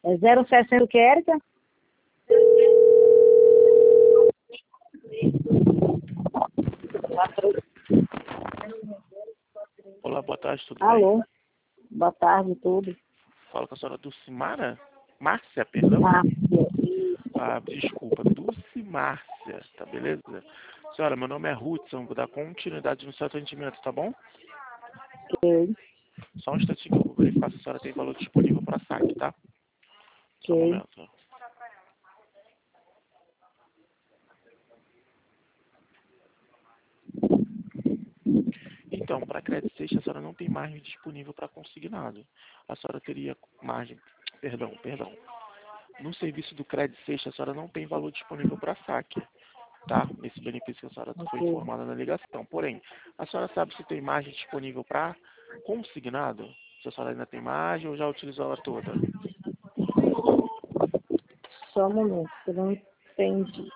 É 060 o que, Érica? Olá, boa tarde, tudo bem? Alô? Boa tarde, tudo. Fala com a senhora Dulcimara? Márcia, perdão? Márcia. Ah, desculpa, Dulce Márcia, tá beleza? Senhora, meu nome é Hudson, vou dar continuidade no seu atendimento, tá bom? Ok, Só um instantinho que eu vou verificar se a senhora tem valor disponível para saque, tá? Só um ok. momento. Então, para crédito sexta, a senhora não tem margem disponível para consignado. A senhora teria margem, perdão. No serviço do crédito sexta, a senhora não tem valor disponível para saque, tá? Esse benefício que a senhora foi Ok. informada na ligação. Porém, a senhora sabe se tem margem disponível para consignado? Se a senhora ainda tem margem ou já utilizou ela toda? Só um momento, eu não entendi.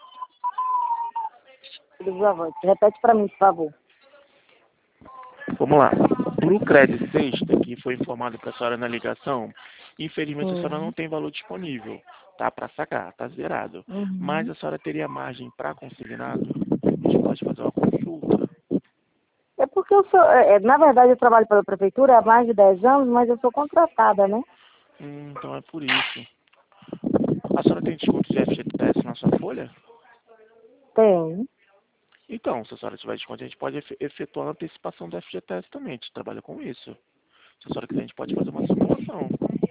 Tudo boa voz. Repete para mim, por favor. Vamos lá. Para o crédito sexta, que foi informado para a senhora na ligação, infelizmente a senhora não tem valor disponível, tá? Para sacar, tá zerado. Mas Uhum. a senhora teria margem para consignado? A gente pode fazer uma consulta. É porque eu sou, na verdade eu trabalho pela prefeitura há mais de 10 anos, mas eu sou contratada, né? Então é por isso. A senhora tem desconto de FGTS na sua folha? Tem. Então, se a senhora tiver desconto, a gente pode efetuar a antecipação do FGTS também. A gente trabalha com isso. Se a senhora quiser, a gente pode fazer uma simulação.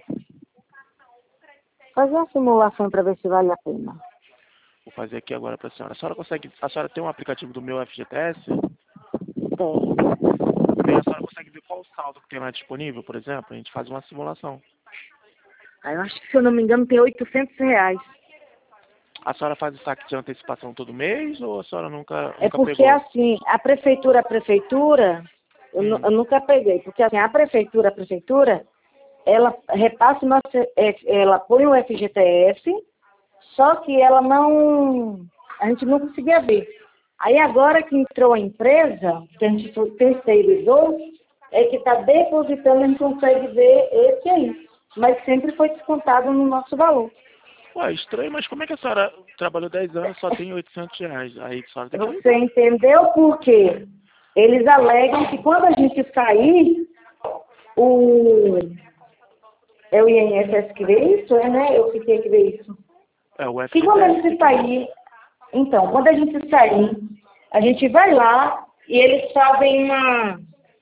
Fazer uma simulação para ver se vale a pena. Vou fazer aqui agora para a senhora. A senhora tem um aplicativo do meu FGTS? Tem. Bem, a senhora consegue ver qual o saldo que tem lá disponível, por exemplo? A gente faz uma simulação. Aí eu acho que, se eu não me engano, tem R$ 800. A senhora faz o saque de antecipação todo mês ou a senhora nunca É porque, pegou? assim, a prefeitura, eu nunca peguei, porque, assim, a prefeitura, ela repassa o nosso, ela põe o FGTS, só que ela não, a gente não conseguia ver. Aí agora que entrou a empresa, que a gente terceirizou, é que está depositando, a gente consegue ver esse aí. Mas sempre foi descontado no nosso valor. Ué, estranho, mas como é que a senhora trabalhou 10 anos e só tem R$ 800? Aí a senhora tem que... Você entendeu por quê? Eles alegam que quando a gente sair, o, é o INSS que vê isso, né? Eu fiquei que vê isso. É, o Que quando a FGTS gente sair, então, quando a gente sair, a gente vai lá e eles fazem uma...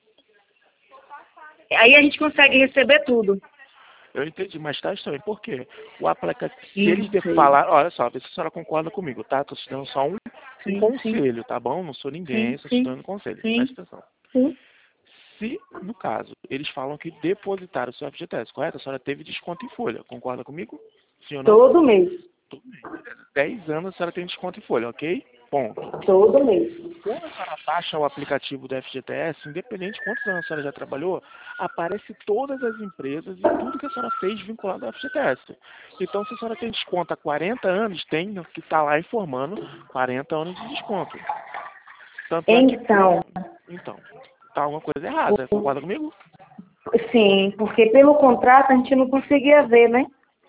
Aí a gente consegue receber tudo. eu entendi, mas tá estranho. Por quê? O aplicativo, se Não eles sei. falar, olha só, vê se a senhora concorda comigo, tá? Tô te dando só um Sim, sim, conselho, tá bom? Não sou ninguém, sim, só te sim, dando um conselho. sim, Presta atenção. sim. Se, no caso, eles falam que depositaram o seu FGTS, correto? A senhora teve desconto em folha, concorda comigo? Sim ou não? Todo mês. Tudo bem. 10 anos a senhora tem desconto em folha, ok? Ponto. Todo mês. Quando a senhora baixa o aplicativo do FGTS, independente de quantos anos a senhora já trabalhou, aparece todas as empresas e tudo que a senhora fez vinculado ao FGTS. Então, se a senhora tem desconto há 40 anos, tem que estar lá informando 40 anos de desconto. Tanto é que... Então, Então, tá alguma coisa errada, concorda comigo? sim, porque pelo contrato a gente não conseguia ver, né?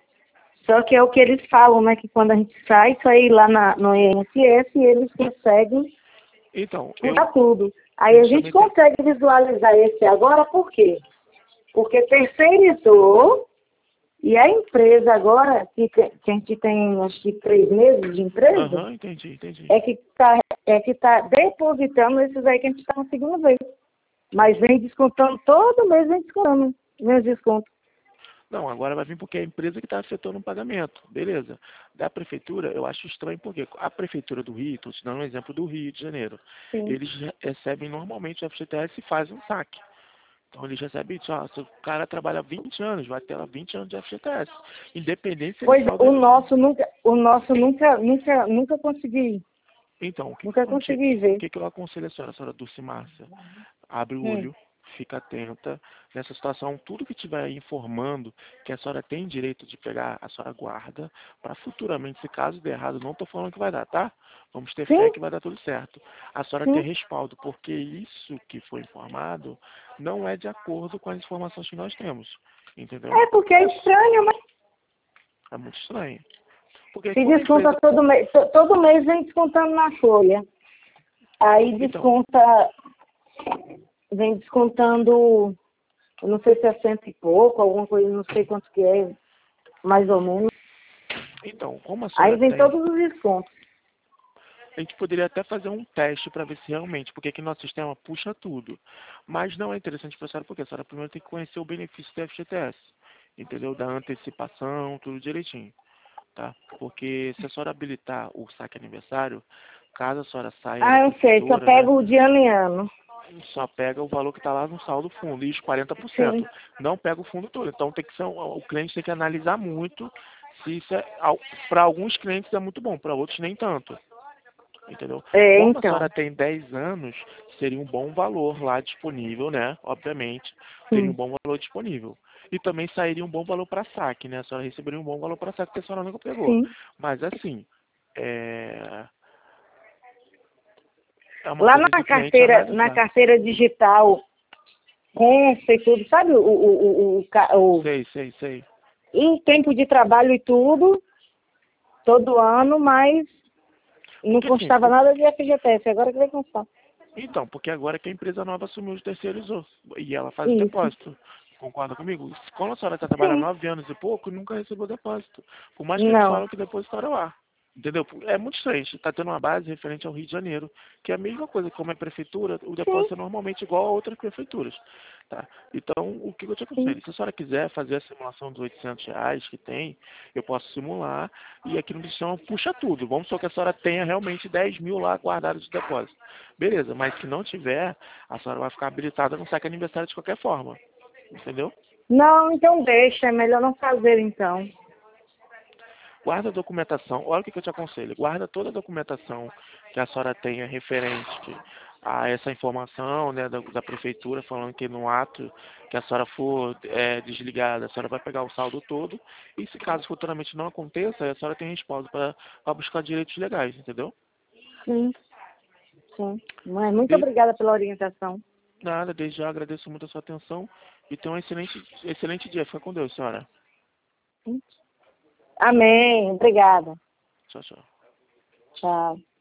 Só que é o que eles falam, né? Que quando a gente sai, só ir lá no INSS, eles conseguem Então, contar tudo. Aí a deixa eu gente me ter... consegue visualizar esse agora, por quê? Porque terceirizou e a empresa agora, que a gente tem acho que 3 meses de empresa, Aham, entendi. é que tá depositando esses aí que a gente está conseguindo ver. Mas vem descontando, todo mês vem descontando, vem os descontos. Não, agora vai vir porque é a empresa que está afetando o pagamento. Beleza. Da prefeitura, eu acho estranho porque a prefeitura do Rio, estou te dando um exemplo do Rio de Janeiro, Sim. eles recebem normalmente o FGTS e fazem um saque. Então eles recebem isso, se o cara trabalha 20 anos, vai ter lá 20 anos de FGTS. Independente se ele Pois salda. o nosso nunca consegui, Então, nunca consegui ver. o que eu aconselho a senhora Dulce Márcia? Abre o Hum. olho, fica atenta. Nessa situação, tudo que estiver informando que a senhora tem direito de pegar, a senhora guarda, para futuramente, se caso der errado, não estou falando que vai dar, tá? Vamos ter fé Sim, que vai dar tudo certo. A senhora ter sim. respaldo, porque isso que foi informado não é de acordo com as informações que nós temos. Entendeu? É porque é estranho, mas É muito estranho. Porque Se quando a desconta empresa... todo mês, todo mês vem descontando na folha. Aí Então, vem descontando, eu não sei se é cento e pouco, alguma coisa, não sei quanto que é, mais ou menos. como a Aí senhora vem tem... todos os descontos. A gente poderia até fazer um teste para ver se realmente, porque aqui nosso sistema puxa tudo. Mas não é interessante para a senhora, porque a senhora primeiro tem que conhecer o benefício do FGTS, entendeu? Da antecipação, tudo direitinho, tá? Porque se a senhora habilitar o saque aniversário, caso a senhora saia da Ah, eu sei, só prefeitura, né? pego de ano em ano. Só pega o valor que está lá no saldo fundo, e os 40%. Sim, Não pega o fundo todo. Então tem que ser, o cliente tem que analisar muito se isso é. Para alguns clientes é muito bom, para outros nem tanto. Entendeu? Como a senhora então. tem 10 anos, seria um bom valor lá disponível, né? Obviamente, teria um Sim, bom valor disponível. E também sairia um bom valor para saque, né? A senhora receberia um bom valor para saque, porque a senhora nunca pegou. sim. Mas assim, é, é uma Lá coisa do cliente na analisar. carteira digital, com e tudo, sabe Sei, sei, sei. o tempo de trabalho e tudo, todo ano, mas não Porque assim, constava nada de FGTS, agora que vai constar. então, porque agora que a empresa nova assumiu os terceirizou e ela faz o Isso. depósito. Concorda comigo? Quando a senhora está trabalhando Sim. 9 anos e pouco, nunca recebeu depósito. Por mais que eles Não. falam que depositaram lá. Entendeu? É muito estranho. Está tendo uma base referente ao Rio de Janeiro, que é a mesma coisa, como é prefeitura, o Sim, depósito é normalmente igual a outras prefeituras. Tá? Então, o que eu te sim. aconselho? Se a senhora quiser fazer a simulação dos R$ 800 que tem, eu posso simular e aqui no sistema puxa tudo. Vamos só que a senhora tenha realmente 10 mil lá guardados de depósito. Beleza, mas se não tiver, a senhora vai ficar habilitada no saque aniversário de qualquer forma. Entendeu? Não, então deixa, é melhor não fazer então. Guarda a documentação. Olha o que eu te aconselho. Guarda toda a documentação que a senhora tenha referente a essa informação, né, da prefeitura, falando que no ato que a senhora for desligada, a senhora vai pegar o saldo todo. E se caso futuramente não aconteça, a senhora tem respaldo para buscar direitos legais, entendeu? Sim, sim. Mas muito De obrigada pela orientação. nada, desde já agradeço muito a sua atenção e tenha um excelente dia. Fica com Deus, senhora. Amém. Obrigada. Tchau, tchau. Tchau.